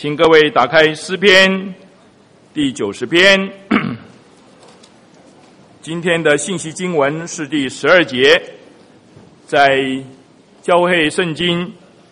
请各位打开诗篇第90篇。今天的信息经文是第12节，在教会圣经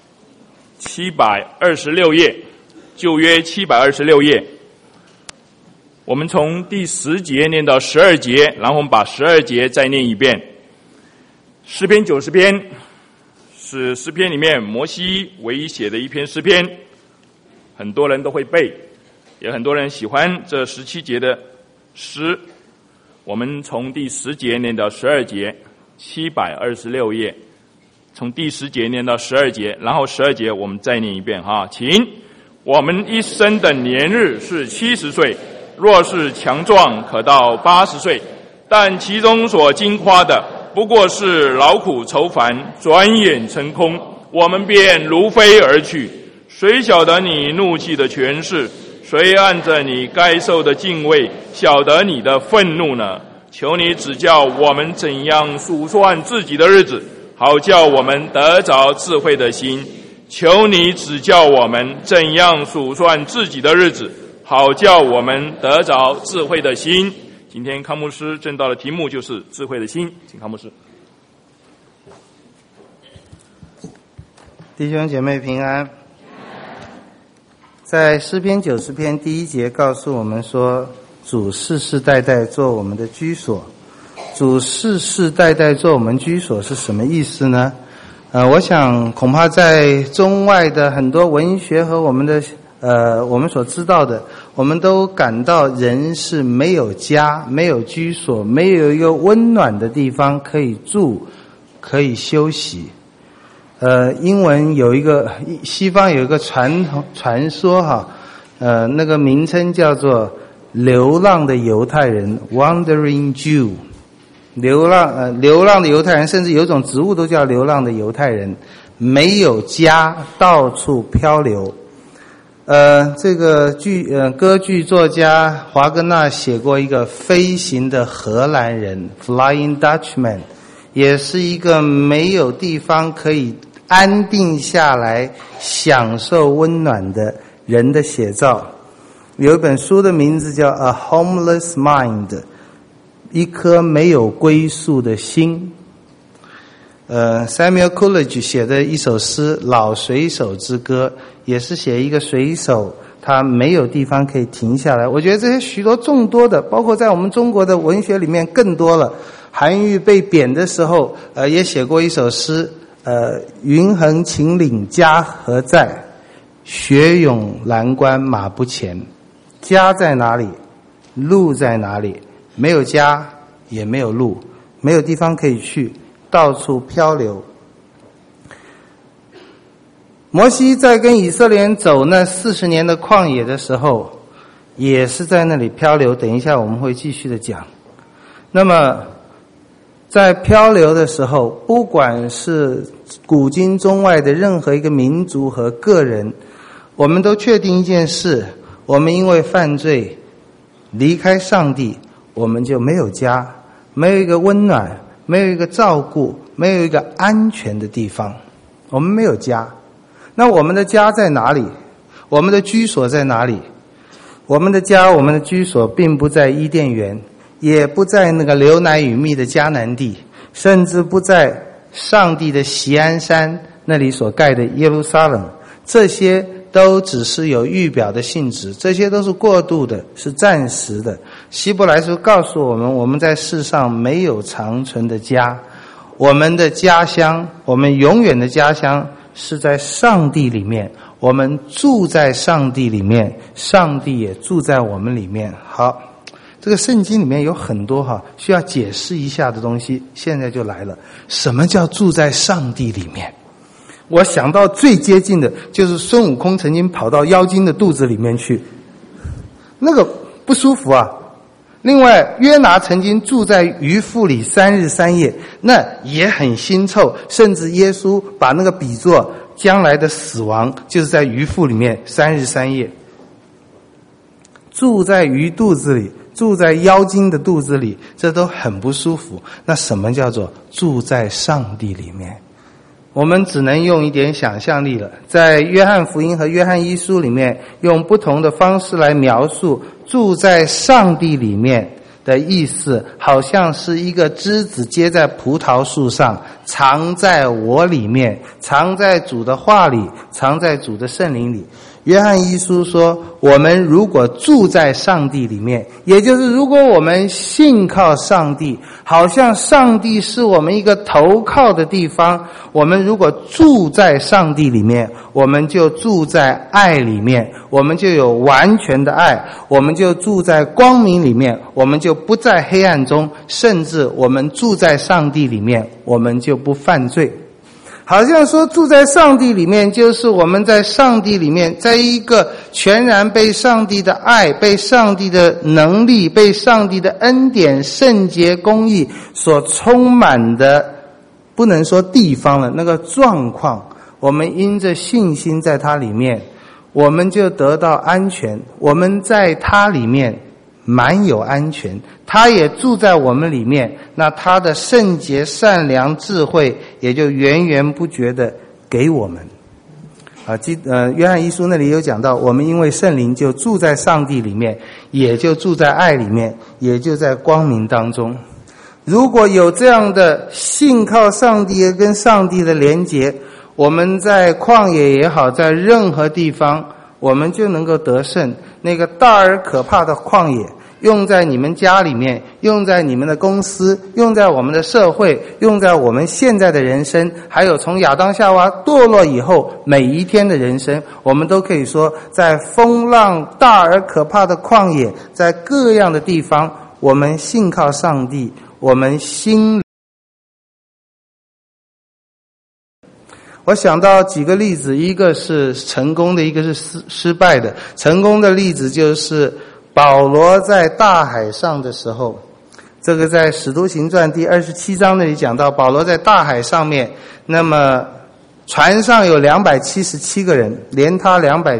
726页，旧约726页。我们从第10节念到12节，然后我们把12节再念一遍。诗篇90篇是诗篇里面摩西唯一写的一篇诗篇，很多人都会背，也很多人喜欢这17节的诗。我们从第10节念到12节，726页，从第10节念到12节，然后12节我们再念一遍哈，请。我们一生的年日是70岁，若是强壮可到80岁，但其中所经夸的不过是劳苦愁烦，转眼成空，我们便如飞而去。谁晓得你怒气的权势？谁按着你该受的敬畏晓得你的愤怒呢？求你指教我们怎样数算自己的日子，好叫我们得着智慧的心。求你指教我们怎样数算自己的日子，好叫我们得着智慧的心。今天康牧师正道的题目就是智慧的心，请康牧师。 弟兄姐妹平安。在诗篇90篇第1节告诉我们说，主世世代代做我们的居所。主世世代代做我们居所是什么意思呢？我想恐怕在中外的很多文学和我们所知道的，我们都感到人是没有家，没有居所，没有一个温暖的地方可以住，可以休息。英文西方有一个传说哈，那个名称叫做流浪的犹太人 （Wandering Jew）。流浪的犹太人，甚至有种植物都叫流浪的犹太人，没有家，到处漂流。这个歌剧作家华格纳写过一个飞行的荷兰人 （Flying Dutchman）， 也是一个没有地方可以安定下来享受温暖的人的写照。有一本书的名字叫 A Homeless Mind， 一颗没有归宿的心。Samuel Coleridge 写的一首诗《老水手之歌》，也是写一个水手他没有地方可以停下来。我觉得这些许多众多的，包括在我们中国的文学里面更多了。韩愈被贬的时候也写过一首诗，云横秦岭家何在，雪涌蓝关马不前。家在哪里？路在哪里？没有家也没有路，没有地方可以去，到处漂流。摩西在跟以色列人走那40年的旷野的时候，也是在那里漂流，等一下我们会继续的讲。那么在漂流的时候，不管是古今中外的任何一个民族和个人，我们都确定一件事，我们因为犯罪离开上帝，我们就没有家，没有一个温暖，没有一个照顾，没有一个安全的地方，我们没有家。那我们的家在哪里？我们的居所在哪里？我们的家，我们的居所并不在伊甸园，也不在那个流奶与蜜的迦南地，甚至不在上帝的锡安山那里所盖的耶路撒冷。这些都只是有预表的性质，这些都是过渡的，是暂时的。希伯来书告诉我们，我们在世上没有长存的家，我们的家乡，我们永远的家乡是在上帝里面，我们住在上帝里面，上帝也住在我们里面。好，这个圣经里面有很多需要解释一下的东西，现在就来了。什么叫住在上帝里面？我想到最接近的就是孙悟空曾经跑到妖精的肚子里面去，那个不舒服啊。另外约拿曾经住在鱼腹里3日3夜，那也很腥臭，甚至耶稣把那个比作将来的死亡，就是在鱼腹里面3日3夜。住在鱼肚子里，住在妖精的肚子里，这都很不舒服。那什么叫做住在上帝里面？ 我们只能用一点想象力了。在约翰福音和约翰一书里面，用不同的方式来描述住在上帝里面的意思，好像是一个枝子结在葡萄树上，藏在我里面，藏在主的话里，藏在主的圣灵里。约翰一书说，我们如果住在上帝里面，也就是如果我们信靠上帝，好像上帝是我们一个投靠的地方，我们如果住在上帝里面，我们就住在爱里面，我们就有完全的爱，我们就住在光明里面，我们就不在黑暗中，甚至我们住在上帝里面，我们就不犯罪。好像说住在上帝里面，就是我们在上帝里面，在一个全然被上帝的爱、被上帝的能力、被上帝的恩典、圣洁、公义所充满的，不能说地方了，那个状况，我们因着信心在它里面，我们就得到安全，我们在它里面满有安全，他也住在我们里面，那他的圣洁、善良、智慧也就源源不绝的给我们。约翰一书那里有讲到，我们因为圣灵就住在上帝里面，也就住在爱里面，也就在光明当中。如果有这样的信靠上帝跟上帝的连结，我们在旷野也好，在任何地方，我们就能够得胜。那个大而可怕的旷野，用在你们家里面，用在你们的公司，用在我们的社会，用在我们现在的人生，还有从亚当夏娃堕落以后每一天的人生，我们都可以说，在风浪大而可怕的旷野，在各样的地方，我们信靠上帝，我们心。我想到几个例子，一个是成功的，一个是失败的。成功的例子就是保罗在大海上的时候，这个在使徒行传第27章那里讲到，保罗在大海上面，那么船上有277个人，连他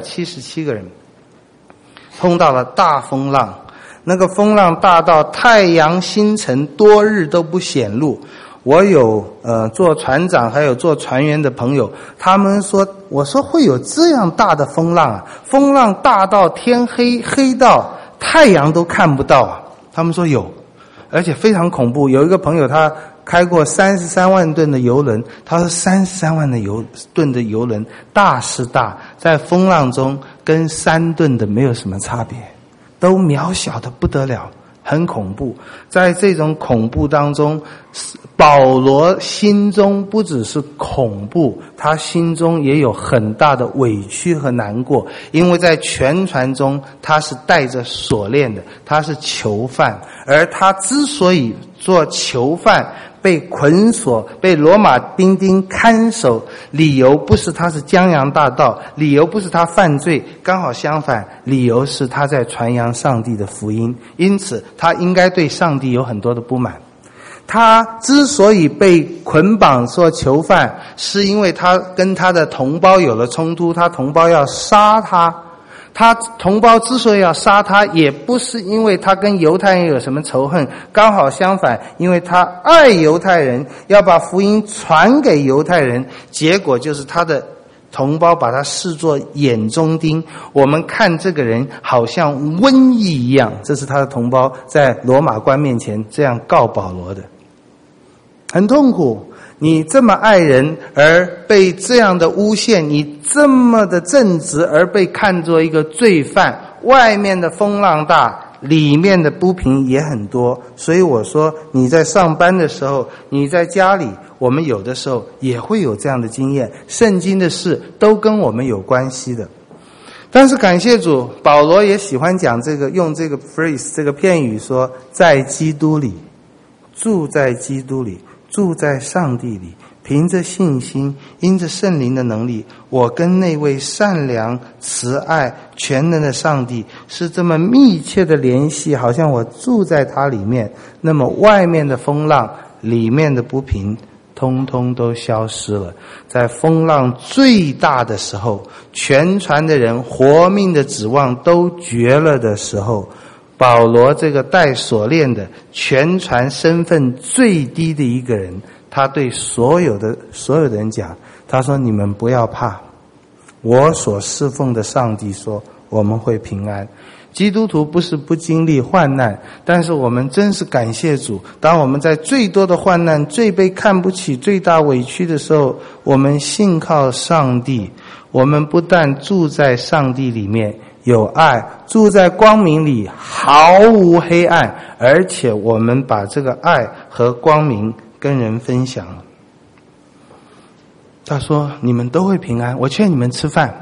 277个人，碰到了大风浪，那个风浪大到太阳星辰多日都不显露。我有做船长还有做船员的朋友，他们说，我说会有这样大的风浪啊，风浪大到天黑，黑到太阳都看不到啊。他们说有，而且非常恐怖。有一个朋友他开过33万吨的邮轮，他说33万吨的邮轮大是大，在风浪中跟3吨的没有什么差别，都渺小的不得了，很恐怖。在这种恐怖当中，保罗心中不只是恐怖，他心中也有很大的委屈和难过，因为在全船中他是带着锁链的，他是囚犯，而他之所以做囚犯，被捆锁，被罗马兵丁看守，理由不是他是江洋大盗，理由不是他犯罪，刚好相反，理由是他在传扬上帝的福音，因此他应该对上帝有很多的不满。他之所以被捆绑做囚犯，是因为他跟他的同胞有了冲突，他同胞要杀他。他同胞之所以要杀他，也不是因为他跟犹太人有什么仇恨，刚好相反，因为他爱犹太人，要把福音传给犹太人，结果就是他的同胞把他视作眼中钉。我们看这个人好像瘟疫一样，这是他的同胞在罗马官面前这样告保罗的，很痛苦。你这么爱人而被这样的诬陷，你这么的正直而被看作一个罪犯，外面的风浪大，里面的不平也很多。所以我说，你在上班的时候，你在家里，我们有的时候也会有这样的经验，圣经的事都跟我们有关系的。但是感谢主，保罗也喜欢讲这个，用这个 phrase 这个片语说，在基督里，住在基督里，住在上帝里，凭着信心，因着圣灵的能力，我跟那位善良、慈爱、全能的上帝是这么密切的联系，好像我住在他里面，那么外面的风浪，里面的不平，通通都消失了。在风浪最大的时候，全船的人活命的指望都绝了的时候，保罗这个带锁链的全船身份最低的一个人， 他对所有的人讲，他说你们不要怕，我所侍奉的上帝说我们会平安。基督徒不是不经历患难，但是我们真是感谢主，当我们在最多的患难、最被看不起、最大委屈的时候，我们信靠上帝，我们不但住在上帝里面有爱，住在光明里毫无黑暗，而且我们把这个爱和光明跟人分享了。他说你们都会平安，我劝你们吃饭。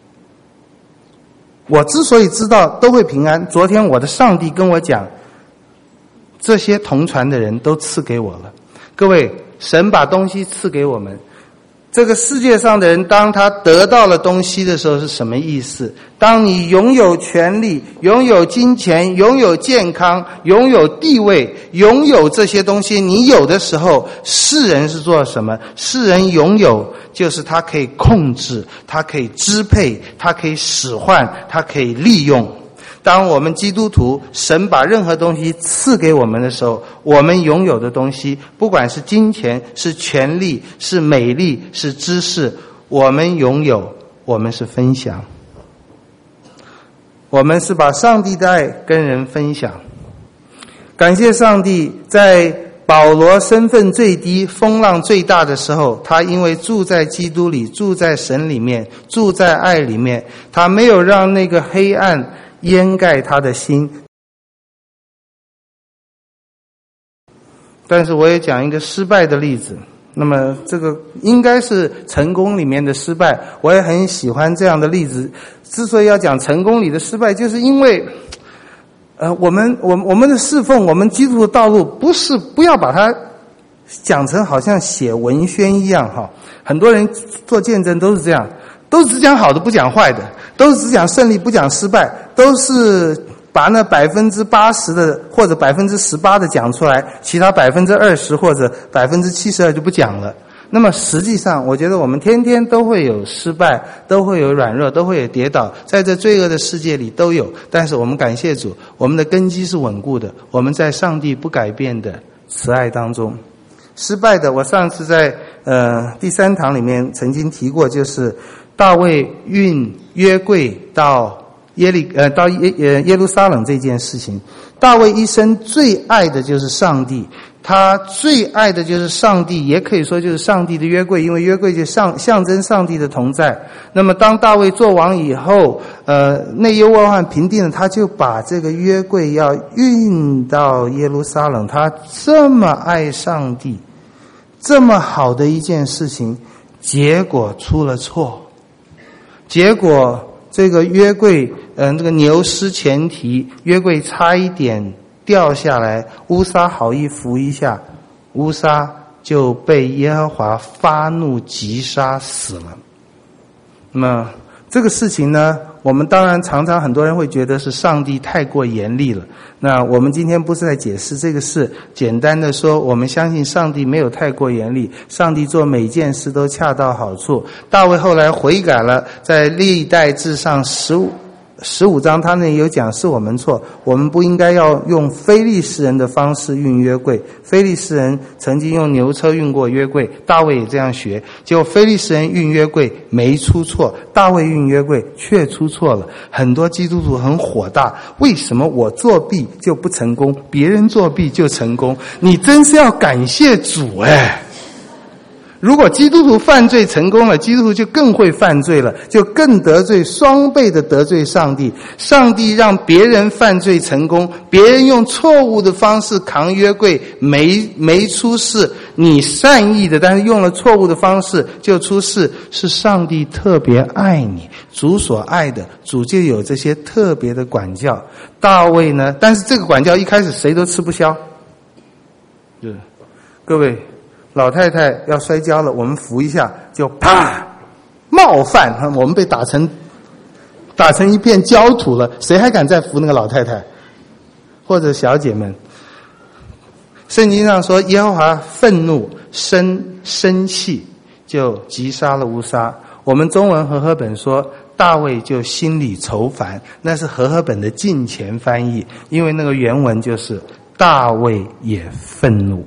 我之所以知道都会平安，昨天我的上帝跟我讲，这些同传的人都赐给我了。各位，神把东西赐给我们，这个世界上的人当他得到了东西的时候是什么意思？当你拥有权利、拥有金钱、拥有健康、拥有地位、拥有这些东西，你有的时候，世人是做什么？世人拥有就是他可以控制，他可以支配，他可以使唤，他可以利用。当我们基督徒，神把任何东西赐给我们的时候，我们拥有的东西，不管是金钱、是权力、是美丽、是知识，我们拥有，我们是分享。我们是把上帝的爱跟人分享。感谢上帝，在保罗身份最低、风浪最大的时候，他因为住在基督里，住在神里面，住在爱里面，他没有让那个黑暗掩盖他的心。但是我也讲一个失败的例子，那么这个应该是成功里面的失败，我也很喜欢这样的例子。之所以要讲成功里的失败，就是因为我们的侍奉，我们基督徒的道路，不要把它讲成好像写文宣一样哈。很多人做见证都是这样，都只讲好的不讲坏的，都是只讲胜利不讲失败，都是把那80%的或者18%的讲出来，其他20%或者72%就不讲了。那么实际上我觉得我们天天都会有失败，都会有软弱，都会有跌倒，在这罪恶的世界里都有，但是我们感谢主，我们的根基是稳固的，我们在上帝不改变的慈爱当中。失败的，我上次在第3堂里面曾经提过，就是大卫运约柜到耶路撒冷这件事情。大卫一生最爱的就是上帝，他最爱的就是上帝，也可以说就是上帝的约柜，因为约柜就象征上帝的同在。那么当大卫做王以后，内忧外患平定了，他就把这个约柜要运到耶路撒冷。他这么爱上帝，这么好的一件事情，结果出了错，结果这个约柜这个牛失前蹄，约柜差一点掉下来，乌撒好意扶一下，乌撒就被耶和华发怒击杀死了。那么这个事情呢，我们当然常常很多人会觉得是上帝太过严厉了。那我们今天不是在解释这个事，简单的说，我们相信上帝没有太过严厉，上帝做每件事都恰到好处。大卫后来悔改了，在历代志上15章他那里有讲，是我们错，我们不应该要用非利士人的方式运约柜。非利士人曾经用牛车运过约柜，大卫也这样学，结果非利士人运约柜没出错，大卫运约柜却出错了。很多基督徒很火大，为什么我作弊就不成功，别人作弊就成功？你真是要感谢主哎！如果基督徒犯罪成功了，基督徒就更会犯罪了，就更得罪，双倍的得罪上帝。上帝让别人犯罪成功，别人用错误的方式扛约柜没出事，你善意的但是用了错误的方式就出事，是上帝特别爱你，主所爱的，主就有这些特别的管教。大卫呢，但是这个管教一开始谁都吃不消。各位老太太要摔跤了，我们扶一下就啪，冒犯，我们被打成一片焦土了，谁还敢再扶那个老太太？或者小姐们，圣经上说耶和华愤怒生气，就击杀了乌撒。我们中文和合本说大卫就心里愁烦，那是和合本的近前翻译，因为那个原文就是大卫也愤怒。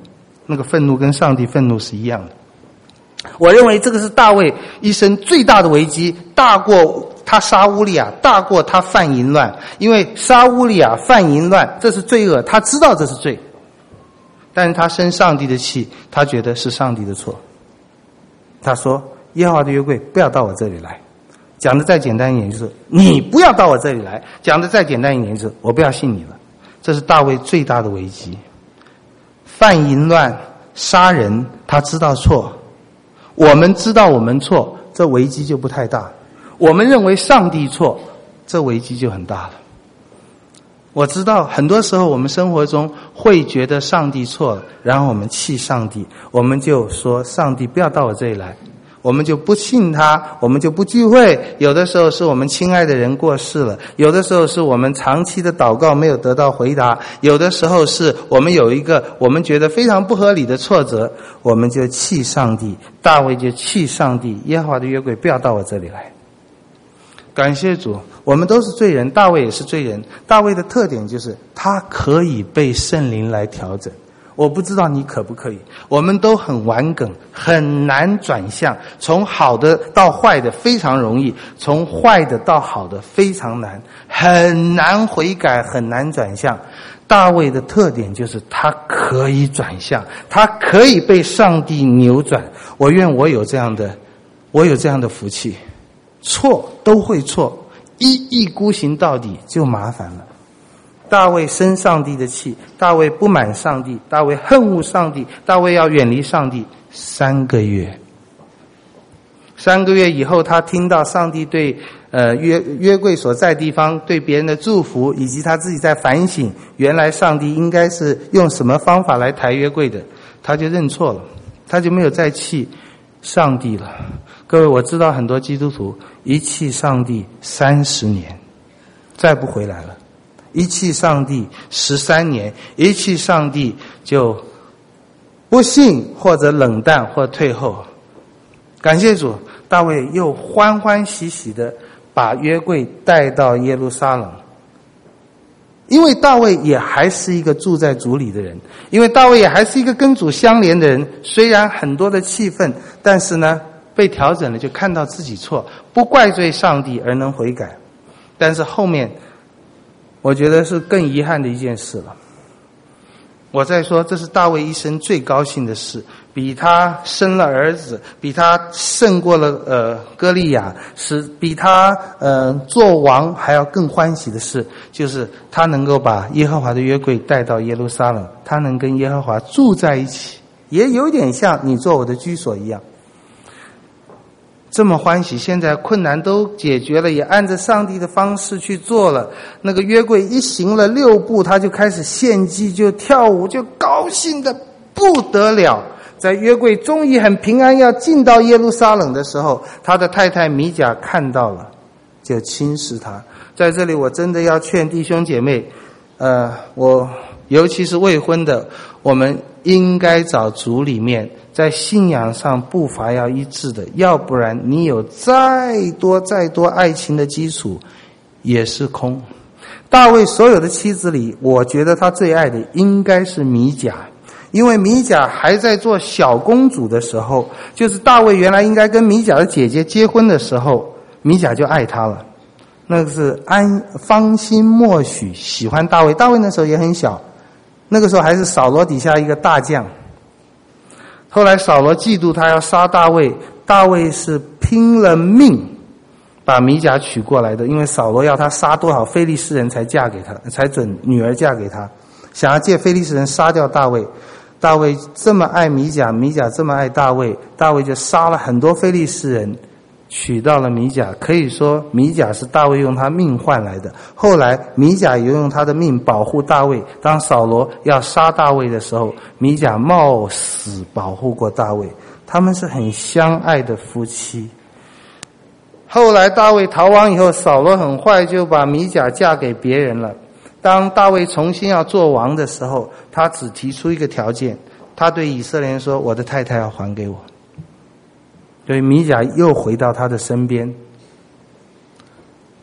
那个愤怒跟上帝愤怒是一样的。我认为这个是大卫一生最大的危机，大过他杀乌利亚，大过他犯淫乱。因为杀乌利亚、犯淫乱，这是罪恶，他知道这是罪，但是他生上帝的气，他觉得是上帝的错。他说耶和华的约柜不要到我这里来，讲的再简单一点就是你不要到我这里来，讲的再简单一点就是我不要信你了。这是大卫最大的危机。犯淫乱、杀人，他知道错，我们知道我们错，这危机就不太大。我们认为上帝错，这危机就很大了。我知道很多时候我们生活中会觉得上帝错了，然后我们气上帝，我们就说上帝不要到我这里来，我们就不信他，我们就不聚会。有的时候是我们亲爱的人过世了，有的时候是我们长期的祷告没有得到回答，有的时候是我们有一个我们觉得非常不合理的挫折，我们就气上帝。大卫就气上帝，耶和华的约柜不要到我这里来。感谢主，我们都是罪人，大卫也是罪人。大卫的特点就是他可以被圣灵来调整。我不知道你可不可以，我们都很顽梗，很难转向，从好的到坏的非常容易，从坏的到好的非常难，很难悔改，很难转向。大卫的特点就是他可以转向，他可以被上帝扭转。我愿我有这样的福气。错都会错，一意孤行到底就麻烦了。大卫生上帝的气，大卫不满上帝，大卫恨恶上帝，大卫要远离上帝3个月。3个月以后，他听到上帝对约柜所在地方对别人的祝福，以及他自己在反省，原来上帝应该是用什么方法来抬约柜的，他就认错了，他就没有再气上帝了。各位，我知道很多基督徒一气上帝30年，再不回来了；一气上帝13年，一气上帝就不信或者冷淡或退后。感谢主，大卫又欢欢喜喜的把约柜带到耶路撒冷。因为大卫也还是一个住在主里的人，因为大卫也还是一个跟主相连的人，虽然很多的气愤，但是呢被调整了，就看到自己错，不怪罪上帝而能悔改。但是后面我觉得是更遗憾的一件事了。我在说这是大卫一生最高兴的事，比他生了儿子，比他胜过了歌利亚，是比他做王还要更欢喜的事，就是他能够把耶和华的约柜带到耶路撒冷，他能跟耶和华住在一起，也有点像你做我的居所一样。这么欢喜，现在困难都解决了，也按着上帝的方式去做了。那个约柜一行了6步，他就开始献祭，就跳舞，就高兴的不得了。在约柜终于很平安要进到耶路撒冷的时候，他的太太米甲看到了，就轻视他。在这里我真的要劝弟兄姐妹，我尤其是未婚的，我们应该找主里面在信仰上步伐要一致的，要不然你有再多爱情的基础也是空。大卫所有的妻子里，我觉得他最爱的应该是米甲，因为米甲还在做小公主的时候，就是大卫原来应该跟米甲的姐姐结婚的时候，米甲就爱他了。那个是芳心默许喜欢大卫，大卫那时候也很小，那个时候还是扫罗底下一个大将。后来扫罗嫉妒他要杀大卫，大卫是拼了命把米甲娶过来的，因为扫罗要他杀多少非利士人才嫁给他，才准女儿嫁给他，想要借非利士人杀掉大卫。大卫这么爱米甲，米甲这么爱大卫，大卫就杀了很多非利士人，娶到了米甲。可以说米甲是大卫用他命换来的。后来米甲也用他的命保护大卫，当扫罗要杀大卫的时候，米甲冒死保护过大卫。他们是很相爱的夫妻。后来大卫逃亡以后，扫罗很坏，就把米甲嫁给别人了。当大卫重新要做王的时候，他只提出一个条件，他对以色列人说，我的太太要还给我。所以米甲又回到他的身边。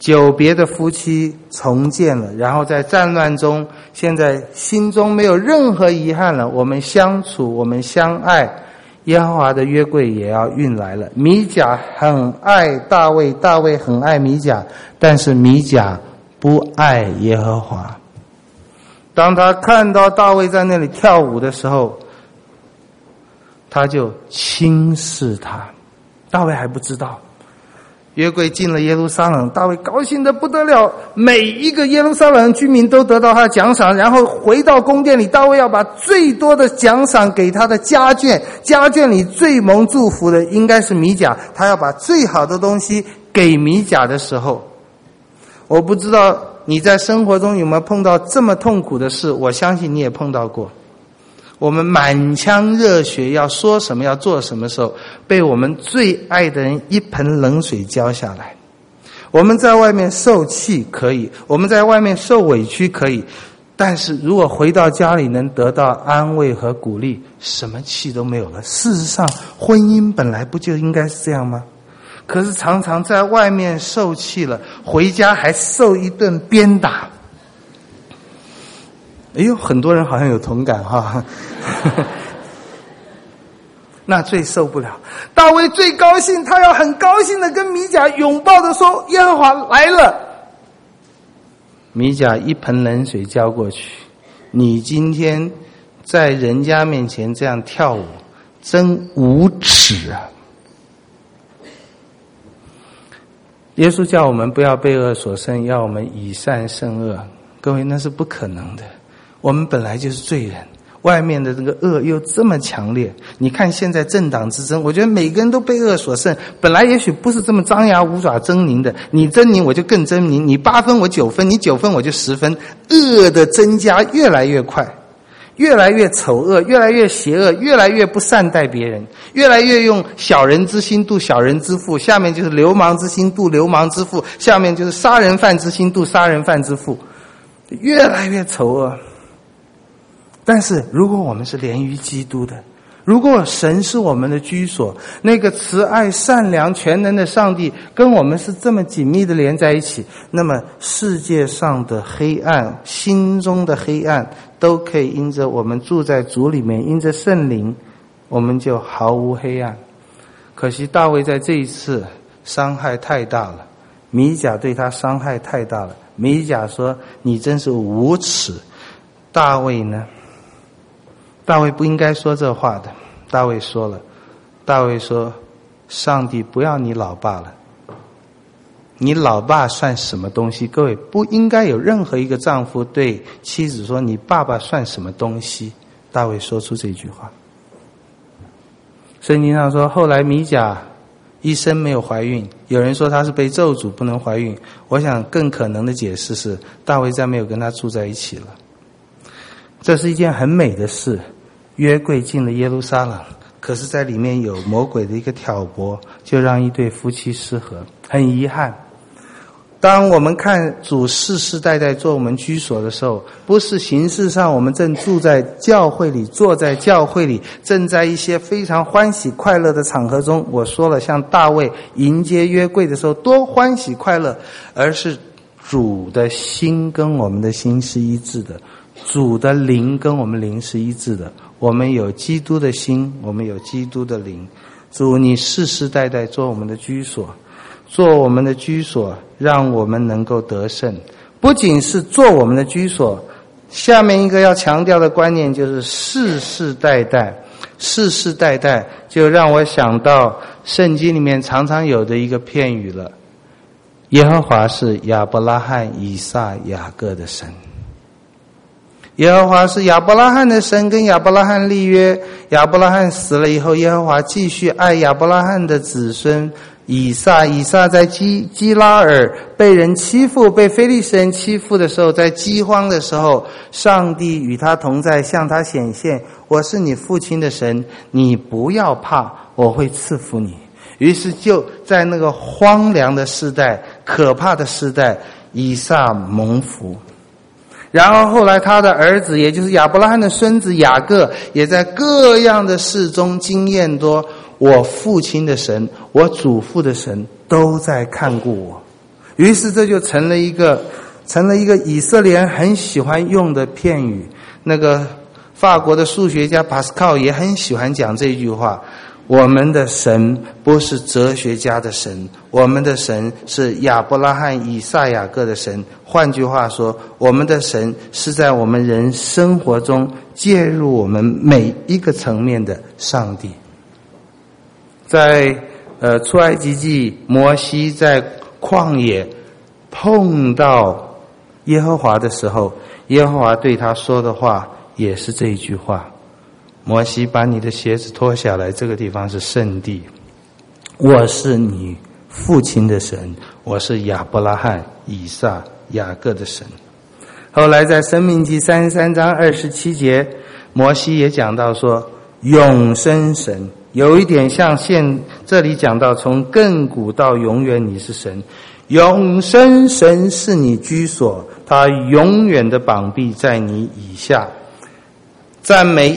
久别的夫妻重见了，然后在战乱中，现在心中没有任何遗憾了，我们相处，我们相爱，耶和华的约柜也要运来了。米甲很爱大卫，大卫很爱米甲，但是米甲不爱耶和华。当他看到大卫在那里跳舞的时候，他就轻视他。大卫还不知道，约柜进了耶路撒冷，大卫高兴得不得了，每一个耶路撒冷居民都得到他的奖赏，然后回到宫殿里，大卫要把最多的奖赏给他的家眷，家眷里最蒙祝福的应该是米甲，他要把最好的东西给米甲的时候，我不知道你在生活中有没有碰到这么痛苦的事，我相信你也碰到过。我们满腔热血要说什么要做什么时候，被我们最爱的人一盆冷水浇下来。我们在外面受气可以，我们在外面受委屈可以，但是如果回到家里能得到安慰和鼓励，什么气都没有了。事实上婚姻本来不就应该是这样吗？可是常常在外面受气了，回家还受一顿鞭打。哎呦，很多人好像有同感哈。那最受不了，大卫最高兴，他要很高兴的跟米甲拥抱的说，耶和华来了。米甲一盆冷水浇过去，你今天在人家面前这样跳舞，真无耻啊。耶稣叫我们不要被恶所胜，要我们以善胜恶。各位，那是不可能的，我们本来就是罪人，外面的这个恶又这么强烈。你看现在政党之争，我觉得每个人都被恶所胜，本来也许不是这么张牙舞爪狰狞的，你狰狞我就更狰狞，你8分我9分，你9分我就10分，恶的增加越来越快，越来越丑恶，越来越邪恶，越来越不善待别人，越来越用小人之心度小人之腹，下面就是流氓之心度流氓之腹，下面就是杀人犯之心度杀人犯之腹，越来越丑恶。但是如果我们是连于基督的，如果神是我们的居所，那个慈爱善良全能的上帝跟我们是这么紧密的连在一起，那么世界上的黑暗，心中的黑暗都可以因着我们住在主里面，因着圣灵，我们就毫无黑暗。可惜大卫在这一次伤害太大了，米甲对他伤害太大了，米甲说你真是无耻。大卫呢？大卫不应该说这话的，大卫说了，大卫说上帝不要你老爸了，你老爸算什么东西？各位，不应该有任何一个丈夫对妻子说你爸爸算什么东西。大卫说出这句话。圣经上说后来米甲一生没有怀孕，有人说她是被咒诅不能怀孕，我想更可能的解释是大卫再没有跟她住在一起了。这是一件很美的事，约柜进了耶路撒冷，可是在里面有魔鬼的一个挑拨，就让一对夫妻失和。很遗憾，当我们看主世世代代做我们居所的时候，不是形式上我们正住在教会里，坐在教会里，正在一些非常欢喜快乐的场合中，我说了像大卫迎接约柜的时候多欢喜快乐，而是主的心跟我们的心是一致的，主的灵跟我们灵是一致的，我们有基督的心，我们有基督的灵。主，你世世代代做我们的居所，做我们的居所，让我们能够得胜。不仅是做我们的居所，下面一个要强调的观念就是世世代代。世世代代就让我想到圣经里面常常有的一个片语了，耶和华是亚伯拉罕、以撒、雅各的神。耶和华是亚伯拉罕的神，跟亚伯拉罕立约，亚伯拉罕死了以后，耶和华继续爱亚伯拉罕的子孙以撒。以撒在基拉尔被人欺负，被非利士人欺负的时候，在饥荒的时候，上帝与他同在，向他显现，我是你父亲的神，你不要怕，我会赐福你。于是就在那个荒凉的世代，可怕的世代，以撒蒙福。然后后来他的儿子，也就是亚伯拉罕的孙子雅各，也在各样的事中经验多，我父亲的神，我祖父的神都在看顾我。 于是这就成了一个以色列人很喜欢用的片语。那个法国的数学家帕斯考也很喜欢讲这句话：我们的神不是哲学家的神，我们的神是亚伯拉罕、以撒、雅各的神。换句话说，我们的神是在我们人生活中介入我们每一个层面的上帝。在出埃及记，摩西在旷野碰到耶和华的时候，耶和华对他说的话也是这一句话：摩西，把你的鞋子脱下来，这个地方是圣地，我是你父亲的神，我是亚伯拉罕、以撒、雅各的神。后来在申命记33章27节，摩西也讲到说，永生神，有一点像这里讲到从亘古到永远你是神，永生神是你居所，他永远的膀臂在你以下。赞美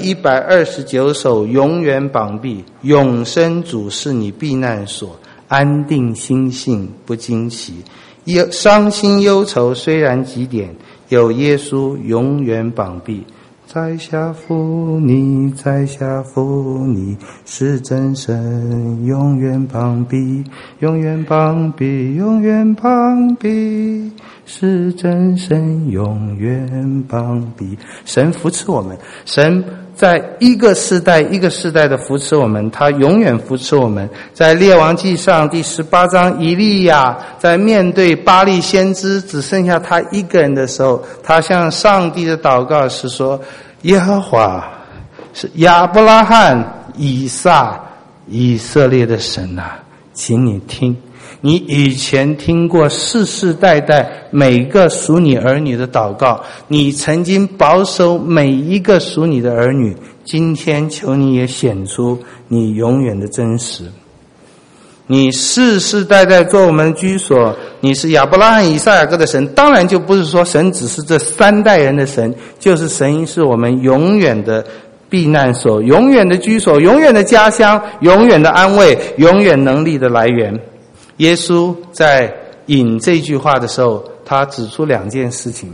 129首，永远膀臂，永生主是你避难所，安定心性不惊奇，伤心忧愁虽然极点，有耶稣永远膀臂，在下服你，在下服你，是真神永远膀臂，永远膀臂，永远膀臂，是真神永远膀臂。神扶持我们，神在一个世代一个世代的扶持我们，他永远扶持我们。在列王纪上第18章，以利亚在面对巴力先知只剩下他一个人的时候，他向上帝的祷告是说，耶和华是亚伯拉罕、以撒、以色列的神啊，请你听，你以前听过世世代代每个属你儿女的祷告，你曾经保守每一个属你的儿女，今天求你也显出你永远的真实。你世世代代做我们居所，你是亚伯拉罕、以撒、雅各的神，当然就不是说神只是这3代人的神，就是神是我们永远的避难所，永远的居所，永远的家乡，永远的安慰，永远能力的来源。耶稣在引这句话的时候，他指出2件事情。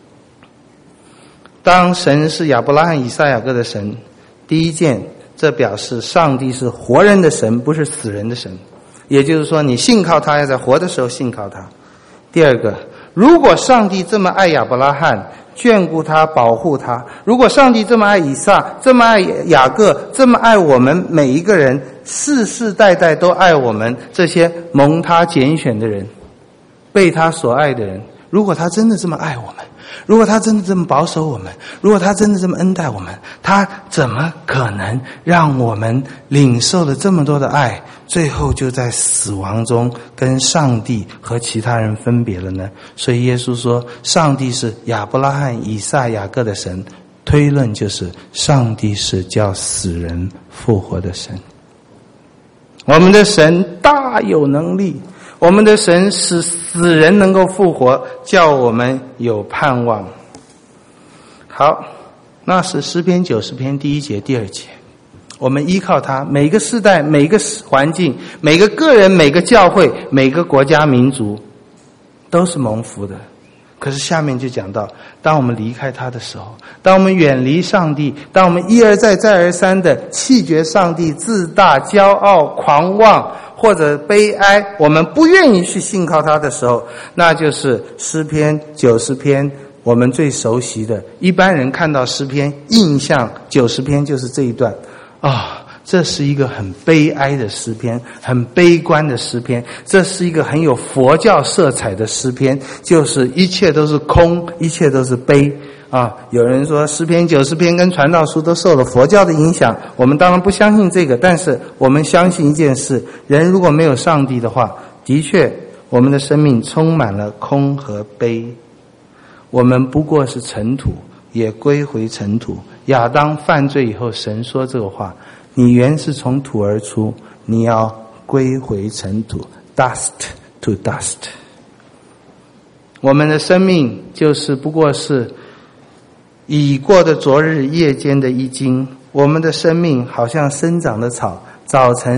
当神是亚伯拉罕、以撒、雅各的神，第一件，这表示上帝是活人的神，不是死人的神，也就是说你信靠他要在活的时候信靠他。第二个，如果上帝这么爱亚伯拉罕，眷顾他，保护他，如果上帝这么爱以撒，这么爱雅各，这么爱我们每一个人，世世代代都爱我们这些蒙他拣选的人，被他所爱的人，如果他真的这么爱我们，如果他真的这么保守我们，如果他真的这么恩待我们，他怎么可能让我们领受了这么多的爱，最后就在死亡中跟上帝和其他人分别了呢？所以耶稣说，上帝是亚伯拉罕、以撒、雅各的神，推论就是上帝是叫死人复活的神。我们的神大有能力，我们的神使死人能够复活，叫我们有盼望。好，那是诗篇90篇第1节、第2节。我们依靠它，每个世代、每个环境、每个个人、每个教会、每个国家民族都是蒙福的。可是下面就讲到，当我们离开他的时候，当我们远离上帝，当我们一而再再而三的弃绝上帝，自大、骄傲、狂妄或者悲哀，我们不愿意去信靠他的时候，那就是诗篇90篇我们最熟悉的。一般人看到诗篇印象90篇就是这一段这是一个很悲哀的诗篇，很悲观的诗篇，这是一个很有佛教色彩的诗篇，就是一切都是空，一切都是悲有人说诗篇90篇跟传道书都受了佛教的影响，我们当然不相信这个，但是我们相信一件事，人如果没有上帝的话，的确我们的生命充满了空和悲，我们不过是尘土，也归回尘土。亚当犯罪以后，神说这个话，你原是从土而出，你要归回尘土， dust to dust。 我们的生命就是不过是已过的昨日夜间的一经，我们的生命好像生长的草，早晨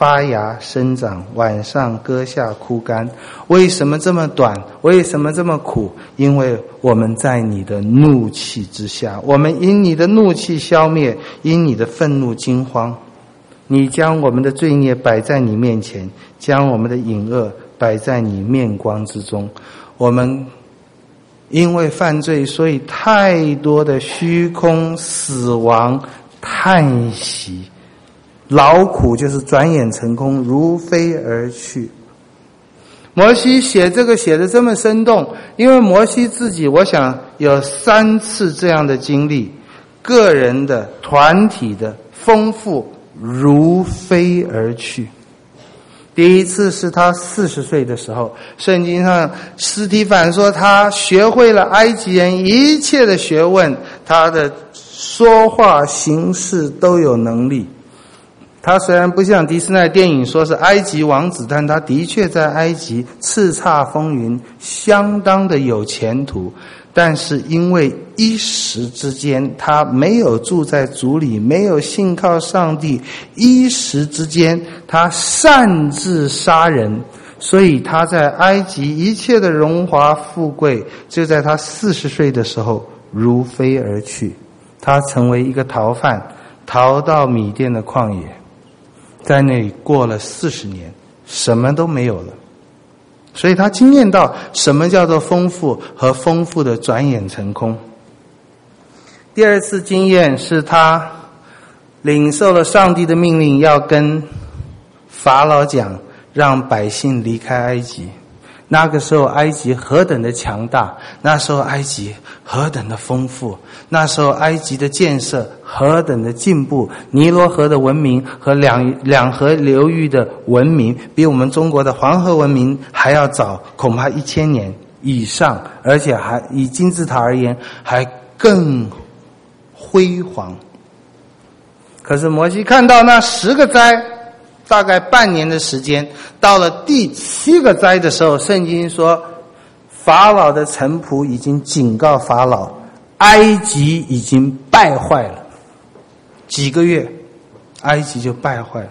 发芽生长，晚上割下枯干。为什么这么短？为什么这么苦？因为我们在你的怒气之下，我们因你的怒气消灭，因你的愤怒惊慌。你将我们的罪孽摆在你面前，将我们的隐恶摆在你面光之中。我们因为犯罪，所以太多的虚空、死亡、叹息、劳苦，就是转眼成空，如飞而去。摩西写这个写得这么生动，因为摩西自己我想有3次这样的经历，个人的、团体的，丰富如飞而去。第一次是他40岁的时候，圣经上司提反说他学会了埃及人一切的学问，他的说话行事都有能力。他虽然不像迪士尼电影说是埃及王子，但他的确在埃及叱咤风云，相当的有前途。但是因为一时之间他没有住在主里，没有信靠上帝，一时之间他擅自杀人，所以他在埃及一切的荣华富贵就在他40岁的时候如飞而去。他成为一个逃犯，逃到米甸的旷野，在那里过了40年，什么都没有了。所以他经验到什么叫做丰富，和丰富的转眼成空。第2次经验是他领受了上帝的命令，要跟法老讲，让百姓离开埃及。那个时候埃及何等的强大，那时候埃及何等的丰富，那时候埃及的建设何等的进步，尼罗河的文明和两河流域的文明比我们中国的黄河文明还要早，恐怕1000年以上，而且还以金字塔而言还更辉煌。可是摩西看到那10个灾，大概半年的时间，到了第7个灾的时候，圣经说法老的臣仆已经警告法老，埃及已经败坏了。几个月埃及就败坏了。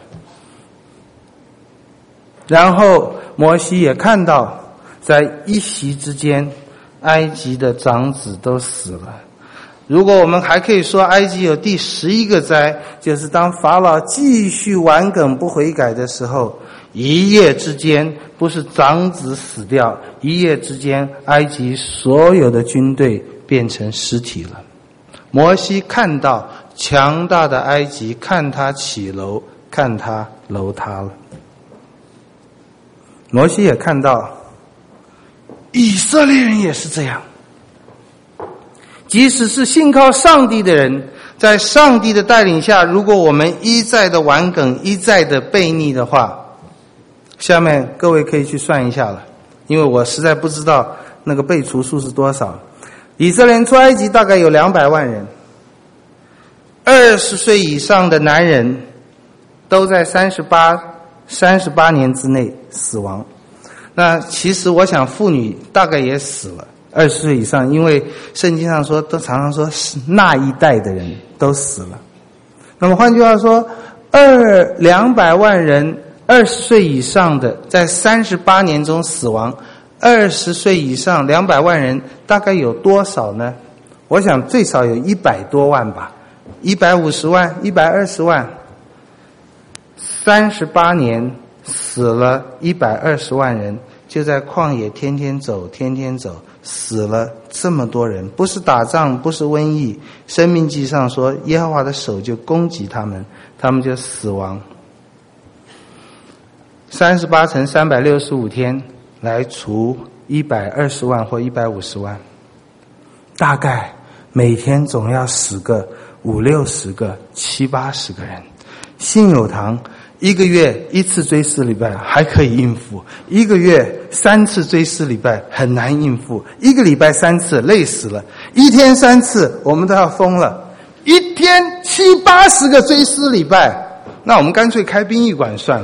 然后摩西也看到在一夕之间埃及的长子都死了。如果我们还可以说埃及有第11个灾，就是当法老继续顽梗不悔改的时候，一夜之间不是长子死掉，一夜之间埃及所有的军队变成尸体了。摩西看到强大的埃及，看他起楼，看他楼塌了。摩西也看到以色列人也是这样，即使是信靠上帝的人，在上帝的带领下，如果我们一再的顽梗，一再的悖逆的话，下面各位可以去算一下了，因为我实在不知道那个被除数是多少。以色列人出埃及大概有200万人，20岁以上的男人都在38年之内死亡。那其实我想妇女大概也死了，20岁以上，因为圣经上说，都常常说那一代的人都死了。那么换句话说，200万人20岁以上的在38年中死亡，20岁以上200万人大概有多少呢？我想最少有100多万吧，150万、120万。38年死了120万人，就在旷野天天走，死了这么多人，不是打仗，不是瘟疫。生命记上说，耶和华的手就攻击他们，他们就死亡。38乘365天来除120万或150万，大概每天总要死个50-60个、70-80个人。信友堂1个月1次追思礼拜还可以应付，1个月3次追思礼拜很难应付，1个礼拜3次累死了，1天3次我们都要疯了，1天70-80个追思礼拜，那我们干脆开殡仪馆算了。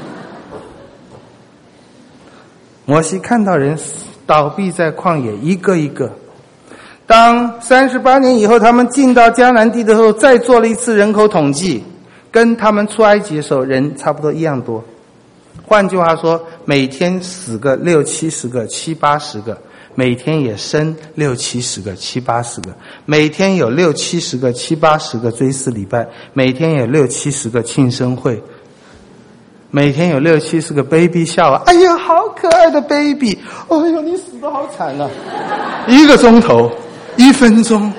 摩西看到人倒闭在旷野，一个一个。当38年以后他们进到迦南地的时候，再做了一次人口统计， 跟他们出埃及的时候人差不多一样多。换句话说，每天死个60、70个、70、80个，每天也生60、70个、70、80个，每天有60、70个、70、80个追思礼拜，每天有60、70个庆生会，每天有60、70个 baby 笑啊！哎呀，好可爱的 baby！ 哎呦，你死得好惨啊！1个钟头，1分钟。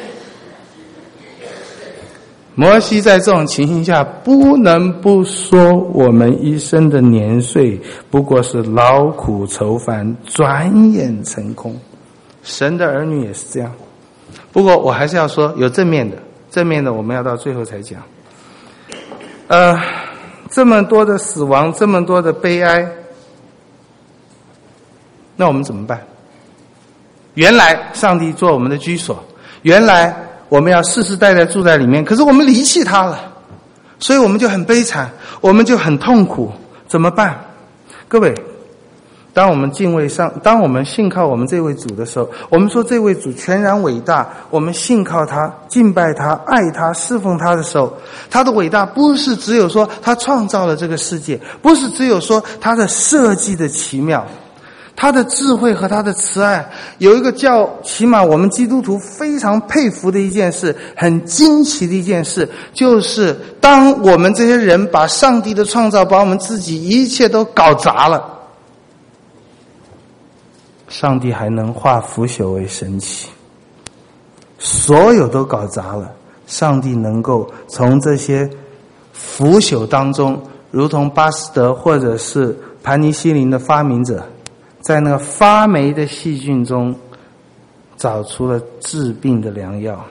摩西在这种情形下，不能不说我们一生的年岁不过是劳苦愁烦，转眼成空。神的儿女也是这样。不过我还是要说有正面的，正面的我们要到最后才讲。这么多的死亡，这么多的悲哀，那我们怎么办？原来上帝做我们的居所，原来我们要世世代代住在里面，可是我们离弃他了，所以我们就很悲惨，我们就很痛苦，怎么办？各位，当我们敬畏上，当我们信靠我们这位主的时候，我们说这位主全然伟大，我们信靠他，敬拜他，爱他，侍奉他的时候，他的伟大不是只有说他创造了这个世界，不是只有说他的设计的奇妙，他的智慧和他的慈爱。有一个起码我们基督徒非常佩服的一件事，很惊奇的一件事，就是当我们这些人把上帝的创造，把我们自己一切都搞砸了，上帝还能化腐朽为神奇。所有都搞砸了，上帝能够从这些腐朽当中，如同巴斯德或者是盘尼西林的发明者，在那个发霉的细菌中找出了治病的良药。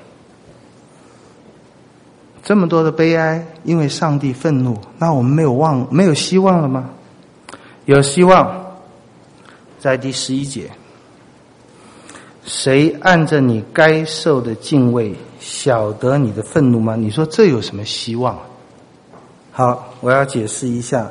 这么多的悲哀，因为上帝愤怒，那我们没有希望了吗？有希望。在第11节，谁按着你该受的敬畏晓得你的愤怒吗？你说这有什么希望？好，我要解释一下。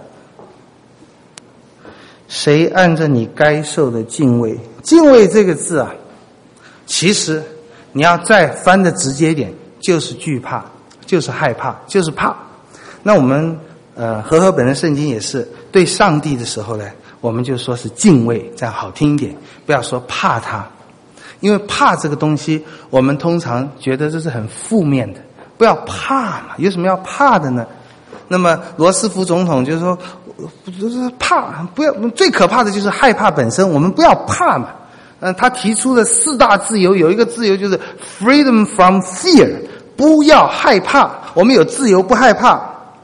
谁按着你该受的敬畏，敬畏这个字啊，其实你要再翻的直接一点，就是惧怕，就是害怕，就是怕。那我们和本的圣经也是对上帝的时候呢，我们就说是敬畏，这样好听一点，不要说怕他。因为怕这个东西，我们通常觉得这是很负面的，不要怕嘛，有什么要怕的呢？那么罗斯福总统就说，就是怕，不要，最可怕的就是害怕本身，我们不要怕嘛。他提出了4大自由，有一个自由就是 freedom from fear， 不要害怕，我们有自由不害怕。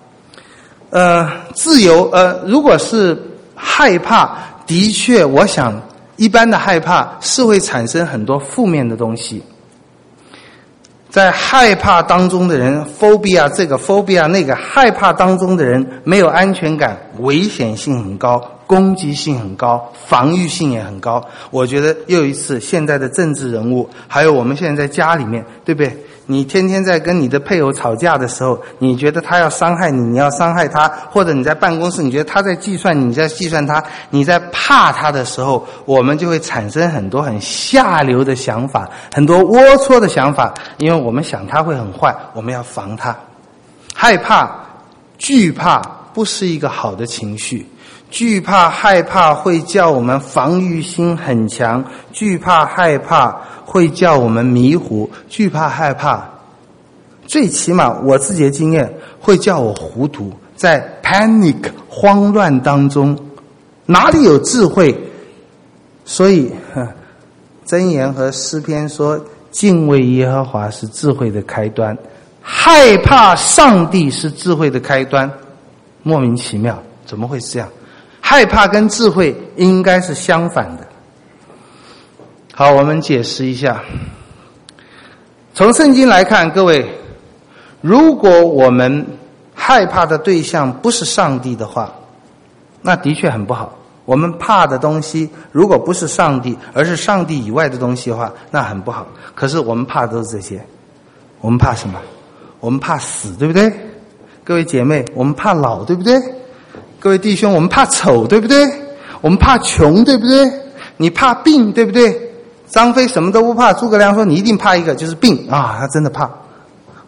自由如果是害怕，的确我想一般的害怕是会产生很多负面的东西。在害怕当中的人 phobia 这个 phobia 那个，害怕当中的人没有安全感，危险性很高，攻击性很高，防御性也很高。我觉得又一次现在的政治人物，还有我们现在在家里面，对不对？你天天在跟你的配偶吵架的时候，你觉得他要伤害你，你要伤害他，或者你在办公室你觉得他在计算你，在计算他，你在怕他的时候，我们就会产生很多很下流的想法，很多龌龊的想法，因为我们想他会很坏，我们要防他。害怕、惧怕不是一个好的情绪，惧怕、害怕会叫我们防御心很强，惧怕、害怕会叫我们迷糊，惧怕、害怕最起码我自己的经验会叫我糊涂，在 panic 慌乱当中哪里有智慧？所以箴言和诗篇说，敬畏耶和华是智慧的开端，害怕上帝是智慧的开端。莫名其妙，怎么会是这样？害怕跟智慧应该是相反的。好，我们解释一下。从圣经来看，各位，如果我们害怕的对象不是上帝的话，那的确很不好。我们怕的东西如果不是上帝，而是上帝以外的东西的话，那很不好。可是我们怕的都是这些。我们怕什么？我们怕死，对不对？各位姐妹，我们怕老，对不对？各位弟兄，我们怕丑，对不对？我们怕穷，对不对？你怕病，对不对？张飞什么都不怕，诸葛亮说你一定怕一个，就是病啊，他真的怕。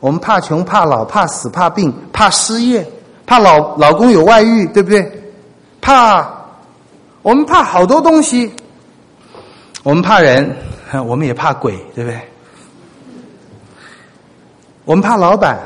我们怕穷、怕老、怕死、怕病、怕失业、怕老公有外遇，对不对？我们怕好多东西。我们怕人，我们也怕鬼，对不对？我们怕老板。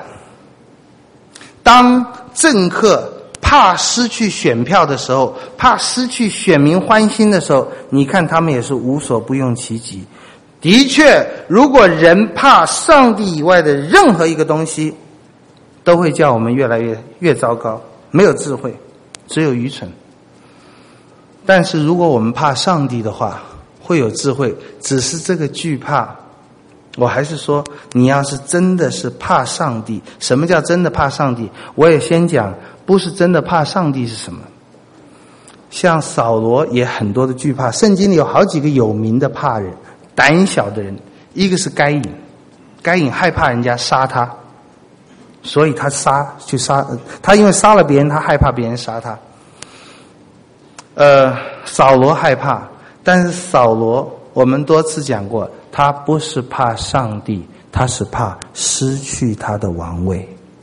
当政客怕失去选票的时候，怕失去选民欢心的时候，你看他们也是无所不用其极。的确，如果人怕上帝以外的任何一个东西，都会叫我们越来越糟糕，没有智慧，只有愚蠢。但是如果我们怕上帝的话，会有智慧，只是这个惧怕，我还是说，你要是真的是怕上帝，什么叫真的怕上帝？我也先讲，不是真的怕上帝是什么。像扫罗也很多的惧怕，圣经里有好几个有名的怕人，胆小的人。一个是该隐，该隐害怕人家杀他，所以他去杀他，因为杀了别人，他害怕别人杀他。扫罗害怕，但是扫罗我们多次讲过，他不是怕上帝，他是怕失去他的王位。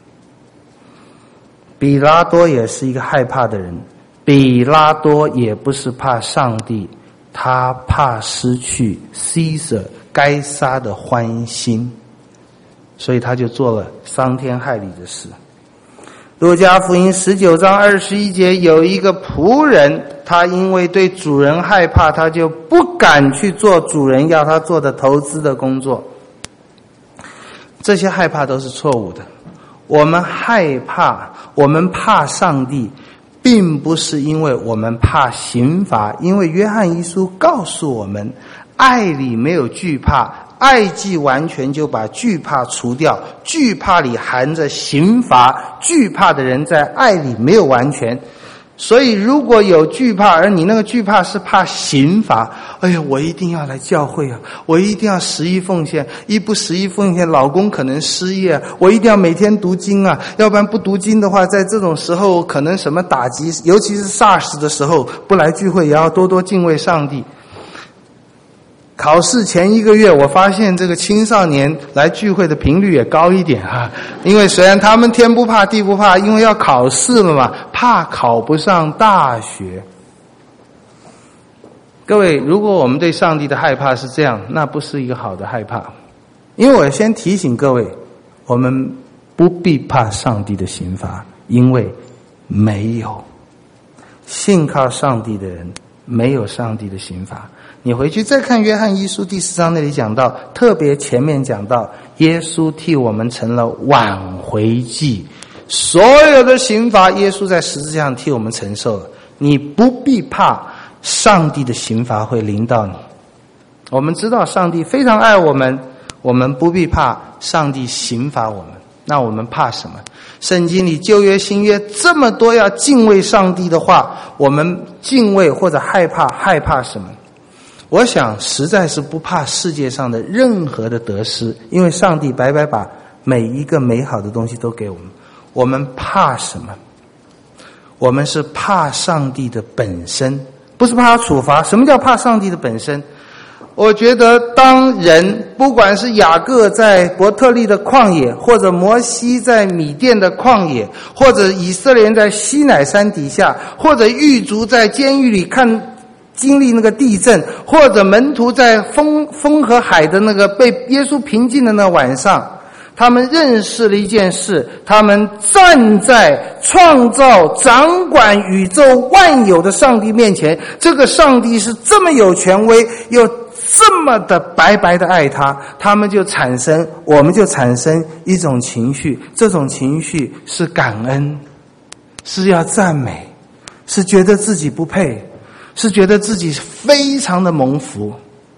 比拉多也是一个害怕的人，比拉多也不是怕上帝，他怕失去 Caesar 该杀的欢心，所以他就做了伤天害理的事。路加福音19章21节，有一个仆人，他因为对主人害怕，他就不敢去做主人要他做的投资的工作。这些害怕都是错误的。我们害怕，我们怕上帝，并不是因为我们怕刑罚，因为约翰一书告诉我们，爱里没有惧怕，爱既完全就把惧怕除掉，惧怕里含着刑罚，惧怕的人在爱里没有完全。所以如果有惧怕，而你那个惧怕是怕刑罚，哎呀，我一定要来教会啊，我一定要11奉献，一不11奉献老公可能失业，我一定要每天读经啊，要不然不读经的话，在这种时候可能什么打击，尤其是 SARS 的时候，不来聚会也要多多敬畏上帝。考试前1个月，我发现这个青少年来聚会的频率也高一点啊，因为虽然他们天不怕地不怕，因为要考试了嘛，怕考不上大学。各位，如果我们对上帝的害怕是这样，那不是一个好的害怕。因为我先提醒各位，我们不必怕上帝的刑罚，因为没有信靠上帝的人没有上帝的刑罚。你回去再看约翰一书第4章，那里讲到，特别前面讲到耶稣替我们成了挽回祭，所有的刑罚耶稣在十字架上替我们承受了，你不必怕上帝的刑罚会临到你。我们知道上帝非常爱我们，我们不必怕上帝刑罚我们，那我们怕什么？圣经里旧约新约这么多要敬畏上帝的话，我们敬畏或者害怕什么？我想实在是不怕世界上的任何的得失，因为上帝白白把每一个美好的东西都给我们。我们怕什么？我们是怕上帝的本身，不是怕他处罚。什么叫怕上帝的本身？我觉得当人不管是雅各在伯特利的旷野，或者摩西在米甸的旷野，或者以色列人在西乃山底下，或者狱卒在监狱里经历那个地震，或者门徒在风和海的那个被耶稣平静的那晚上，他们认识了一件事，他们站在创造掌管宇宙万有的上帝面前，这个上帝是这么有权威，又这么的白白的爱他，我们就产生一种情绪，这种情绪是感恩，是要赞美，是觉得自己不配，是觉得自己非常的蒙福。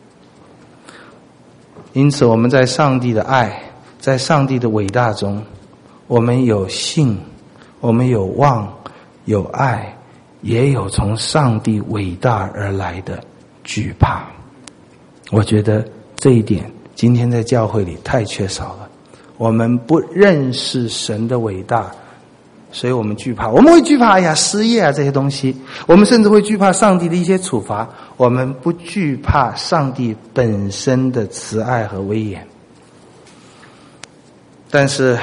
因此我们在上帝的爱，在上帝的伟大中，我们有信，我们有望，有爱，也有从上帝伟大而来的惧怕。我觉得这一点今天在教会里太缺少了。我们不认识神的伟大，所以我们惧怕。我们会惧怕失业啊这些东西，我们甚至会惧怕上帝的一些处罚，我们不惧怕上帝本身的慈爱和威严。 但是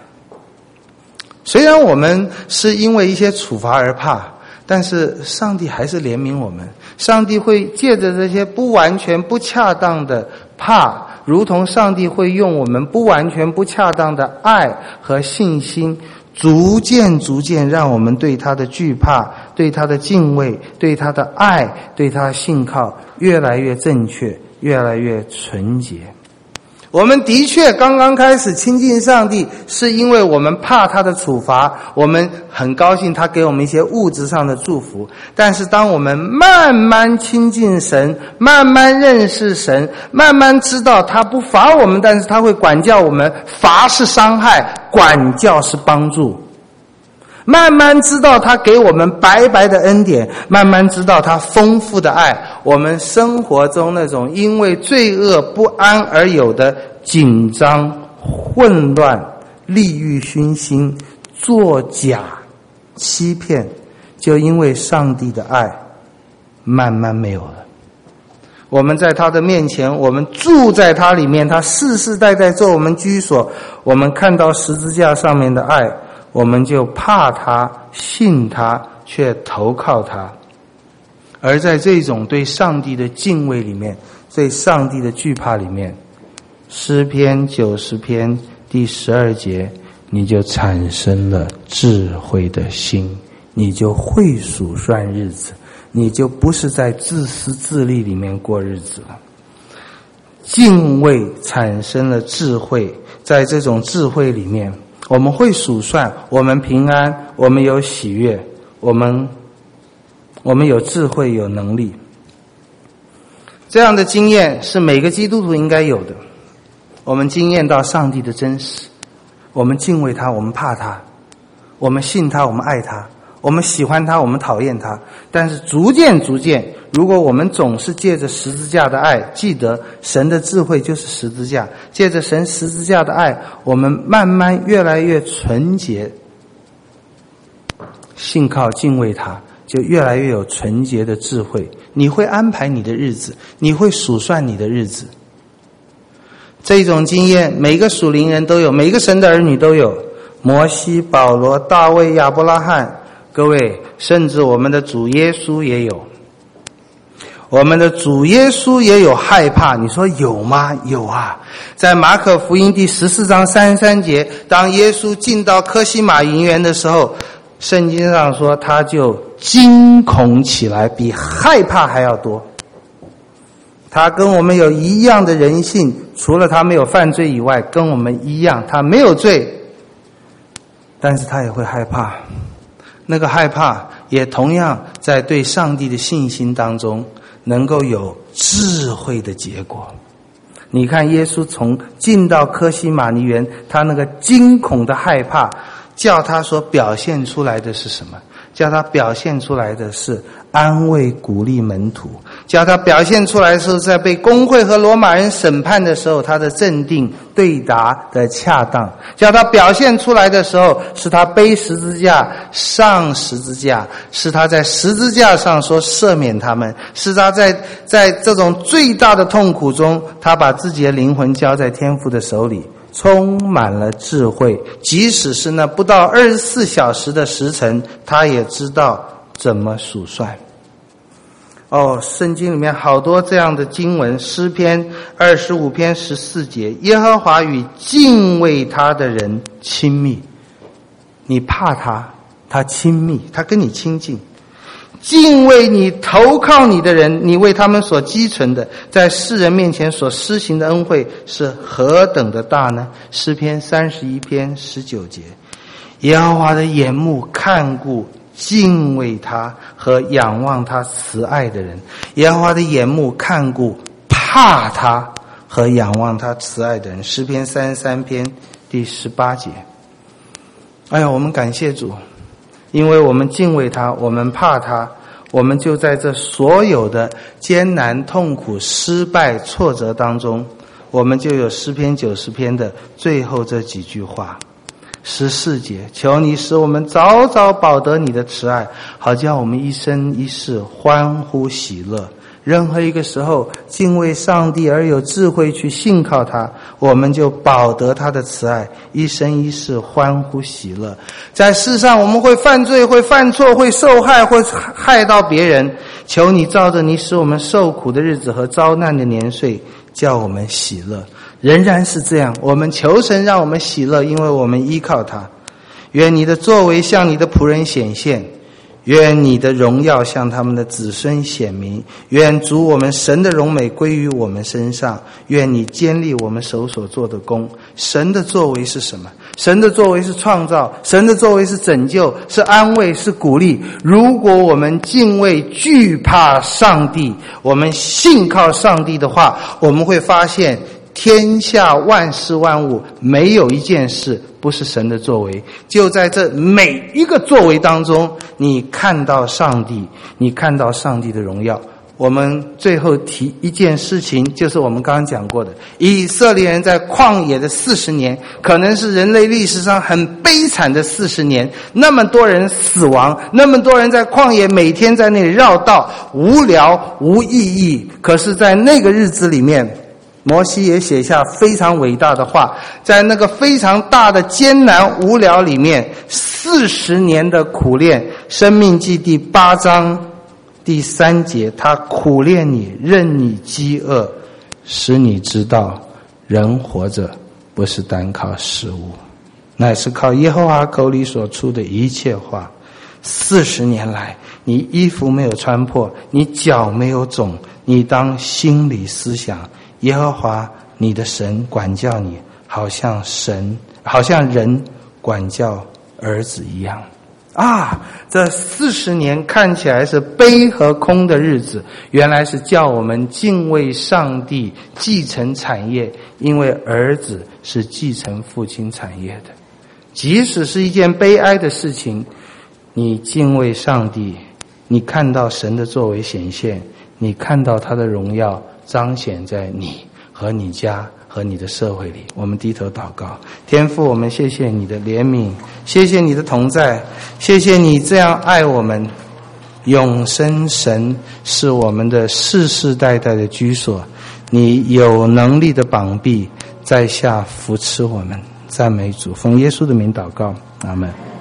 虽然我们是因为一些处罚而怕，但是上帝还是怜悯我们。上帝会借着这些不完全不恰当的怕，如同上帝会用我们不完全不恰当的爱和信心，逐渐让我们对他的惧怕，对他的敬畏，对他的爱，对他的信靠越来越正确，越来越纯洁。我们的确刚刚开始亲近上帝，是因为我们怕他的处罚，我们很高兴他给我们一些物质上的祝福。但是当我们慢慢亲近神，慢慢认识神，慢慢知道他不罚我们，但是他会管教我们，罚是伤害，管教是帮助。慢慢知道他给我们白白的恩典，慢慢知道他丰富的爱，我们生活中那种因为罪恶不安而有的紧张、混乱、利欲熏心、作假、欺骗，就因为上帝的爱慢慢没有了。我们在他的面前，我们住在他里面，他世世代代做我们居所，我们看到十字架上面的爱，我们就怕他，信他，却投靠他。而在这种对上帝的敬畏里面，对上帝的惧怕里面，诗篇90篇第12节，你就产生了智慧的心，你就会数算日子，你就不是在自私自利里面过日子了。敬畏产生了智慧，在这种智慧里面，我们会数算，我们平安，我们有喜悦，我们有智慧，有能力。这样的经验是每个基督徒应该有的。我们经验到上帝的真实，我们敬畏他，我们怕他，我们信他，我们爱他，我们喜欢他，我们讨厌他。但是逐渐，如果我们总是借着十字架的爱，记得神的智慧就是十字架，借着神十字架的爱，我们慢慢越来越纯洁，信靠敬畏他，就越来越有纯洁的智慧。你会安排你的日子，你会数算你的日子。这种经验每个属灵人都有，每个神的儿女都有。摩西、保罗、大卫、亚伯拉罕，各位，甚至我们的主耶稣也有。我们的主耶稣也有害怕，你说有吗？有啊。在马可福音第14章33节，当耶稣进到科西玛营园的时候，圣经上说他就惊恐起来，比害怕还要多。他跟我们有一样的人性，除了他没有犯罪以外，跟我们一样，他没有罪，但是他也会害怕。那个害怕也同样在对上帝的信心当中能够有智慧的结果。你看耶稣从进到科西玛尼园，他那个惊恐的害怕，叫他所表现出来的是什么？叫他表现出来的是安慰鼓励门徒，叫他表现出来的是在被公会和罗马人审判的时候他的镇定对答的恰当，叫他表现出来的时候是他背十字架上十字架，是他在十字架上说赦免他们，是他在这种最大的痛苦中，他把自己的灵魂交在天父的手里，充满了智慧，即使是那不到24小时的时辰，他也知道怎么数算。圣经里面好多这样的经文，诗篇25篇14节，耶和华与敬畏他的人亲密。你怕他，他亲密，他跟你亲近。敬畏你投靠你的人，你为他们所积存的，在世人面前所施行的恩惠是何等的大呢？诗篇31篇19节，耶和华的眼目看顾敬畏他和仰望他慈爱的人，耶和华的眼目看顾怕他和仰望他慈爱的人，诗篇33篇第18节。我们感谢主，因为我们敬畏他，我们怕他，我们就在这所有的艰难、痛苦、失败、挫折当中，我们就有诗篇90篇的最后这几句话。14节，求你使我们早早饱得你的慈爱，好叫我们一生一世欢呼喜乐， 任何一个时候敬畏上帝而有智慧去信靠他，我们就保得他的慈爱，一生一世欢呼喜乐。在世上我们会犯罪，会犯错，会受害，会害到别人，求你照着你使我们受苦的日子和遭难的年岁，叫我们喜乐。仍然是这样，我们求神让我们喜乐，因为我们依靠他。愿你的作为向你的仆人显现，愿你的荣耀向他们的子孙显明，愿主我们神的荣美归于我们身上，愿你坚立我们手所做的工。神的作为是什么？神的作为是创造，神的作为是拯救，是安慰，是鼓励。如果我们敬畏惧怕上帝，我们信靠上帝的话，我们会发现天下万事万物没有一件事不是神的作为，就在这每一个作为当中，你看到上帝，你看到上帝的荣耀。我们最后提一件事情，就是我们刚刚讲过的，以色列人在旷野的40年，可能是人类历史上很悲惨的40年，那么多人死亡，那么多人在旷野每天在那里绕道，无聊无意义。可是在那个日子里面，摩西也写下非常伟大的话，在那个非常大的艰难无聊里面，40年的苦练，申命记第8章第3节，他苦练你，任你饥饿，使你知道人活着不是单靠食物，乃是靠耶和华口里所出的一切话。40年来，你衣服没有穿破，你脚没有肿，你当心里思想，耶和华你的神管教你，好像人管教儿子一样。这40年看起来是悲和空的日子，原来是叫我们敬畏上帝，继承产业，因为儿子是继承父亲产业的。即使是一件悲哀的事情，你敬畏上帝，你看到神的作为显现，你看到他的荣耀彰显在你和你家和你的社会里。我们低头祷告。天父，我们谢谢你的怜悯，谢谢你的同在，谢谢你这样爱我们。永生神是我们的世世代代的居所，你有能力的膀臂在下扶持我们。赞美主，奉耶稣的名祷告，阿们。